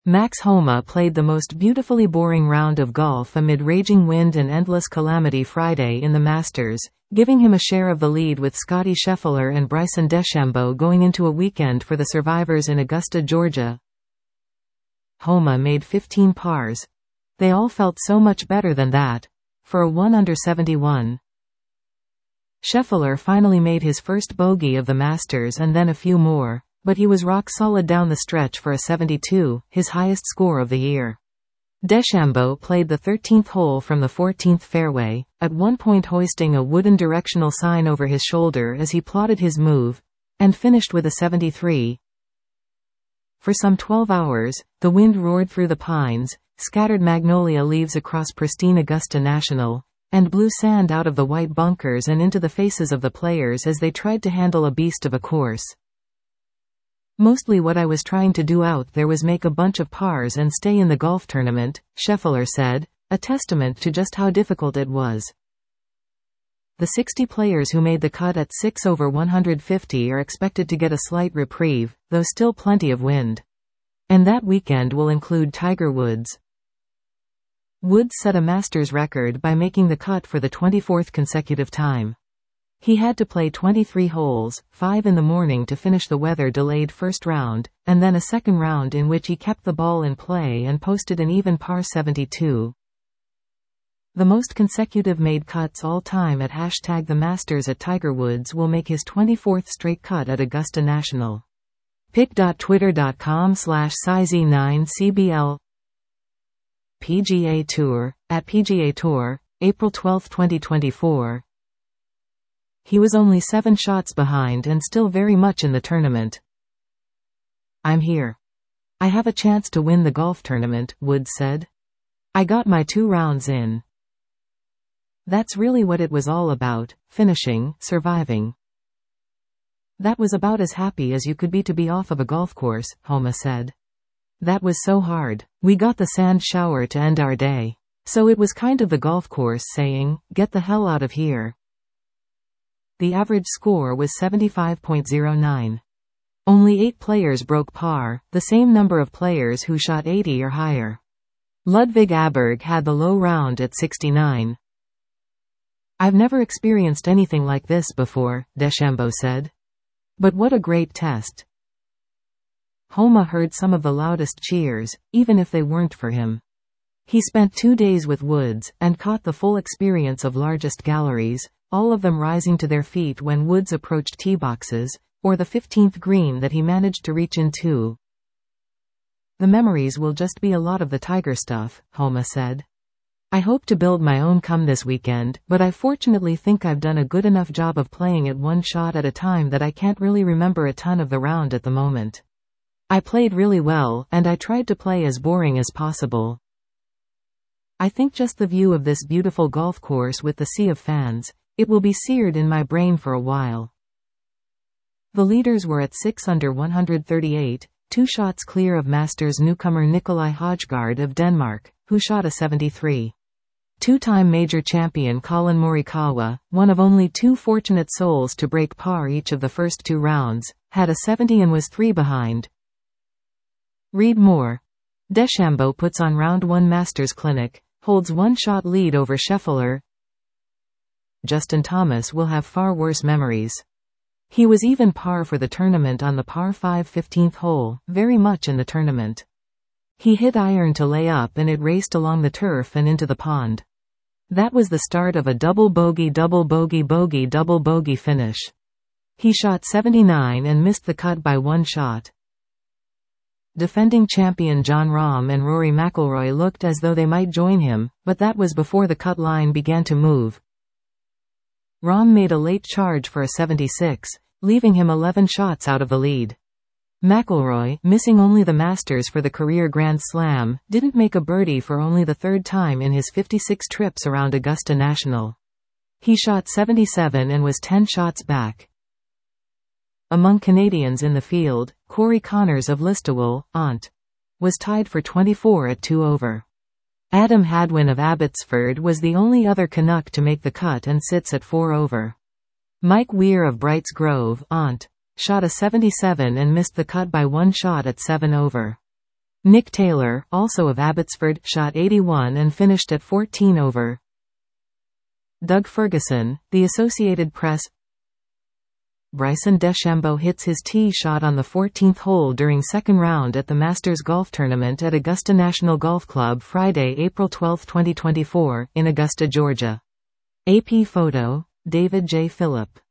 Max Homa played the most beautifully boring round of golf amid raging wind and endless calamity Friday in the Masters, giving him a share of the lead with Scottie Scheffler and Bryson DeChambeau going into a weekend for the survivors in Augusta, Georgia. Homa made 15 pars. They all felt so much better than that. For a 1 under 71. Scheffler finally made his first bogey of the Masters and then a few more, but he was rock solid down the stretch for a 72, his highest score of the year. DeChambeau played the 13th hole from the 14th fairway, at one point hoisting a wooden directional sign over his shoulder as he plotted his move, and finished with a 73. For some 12 hours, the wind roared through the pines, scattered magnolia leaves across pristine Augusta National, and blew sand out of the white bunkers and into the faces of the players as they tried to handle a beast of a course. Mostly what I was trying to do out there was make a bunch of pars and stay in the golf tournament, Scheffler said, a testament to just how difficult it was. The 60 players who made the cut at 6 over 150 are expected to get a slight reprieve, though still plenty of wind. And that weekend will include Tiger Woods. Woods set a Masters record by making the cut for the 24th consecutive time. He had to play 23 holes, 5 in the morning to finish the weather-delayed first round, and then a second round in which he kept the ball in play and posted an even par 72. The most consecutive made cuts all time at #TheMasters at Tiger Woods will make his 24th straight cut at Augusta National. pic.twitter.com/size9cbl PGA Tour, at PGA Tour, April 12, 2024. He was only 7 shots behind and still very much in the tournament. I'm here. I have a chance to win the golf tournament, Woods said. I got my 2 rounds in. That's really what it was all about, finishing, surviving. That was about as happy as you could be to be off of a golf course, Homa said. That was so hard. We got the sand shower to end our day. So it was kind of the golf course saying, get the hell out of here. The average score was 75.09. Only 8 players broke par, the same number of players who shot 80 or higher. Ludvig Aberg had the low round at 69. I've never experienced anything like this before, DeChambeau said. But what a great test. Homa heard some of the loudest cheers, even if they weren't for him. He spent 2 days with Woods, and caught the full experience of largest galleries, all of them rising to their feet when Woods approached tee boxes, or the 15th green that he managed to reach into. The memories will just be a lot of the Tiger stuff, Homa said. I hope to build my own come this weekend, but I fortunately think I've done a good enough job of playing it one shot at a time that I can't really remember a ton of the round at the moment. I played really well, and I tried to play as boring as possible. I think just the view of this beautiful golf course with the sea of fans, it will be seared in my brain for a while. The leaders were at 6 under 138, 2 shots clear of Masters newcomer Nikolai Højgaard of Denmark, who shot a 73. Two-time major champion Colin Morikawa, one of only 2 fortunate souls to break par each of the first 2 rounds, had a 70 and was 3 behind. Read more. DeChambeau puts on Round 1 Masters Clinic, holds 1-shot lead over Scheffler. Justin Thomas will have far worse memories. He was even par for the tournament on the par 5 15th hole, very much in the tournament. He hit iron to lay up and it raced along the turf and into the pond. That was the start of a double bogey double bogey bogey double bogey finish. He shot 79 and missed the cut by 1 shot. Defending champion Jon Rahm and Rory McIlroy looked as though they might join him, but that was before the cut line began to move. Rahm made a late charge for a 76, leaving him 11 shots out of the lead. McIlroy, missing only the Masters for the career Grand Slam, didn't make a birdie for only the 3rd time in his 56 trips around Augusta National. He shot 77 and was 10 shots back. Among Canadians in the field, Corey Connors of Listowel, Ont, was tied for 24 at 2 over. Adam Hadwin of Abbotsford was the only other Canuck to make the cut and sits at 4 over. Mike Weir of Brights Grove, Ont, shot a 77 and missed the cut by 1 shot at 7 over. Nick Taylor, also of Abbotsford, shot 81 and finished at 14 over. Doug Ferguson, The Associated Press. Bryson DeChambeau hits his tee shot on the 14th hole during second round at the Masters Golf Tournament at Augusta National Golf Club Friday, April 12, 2024, in Augusta, Georgia. AP photo, David J. Phillip.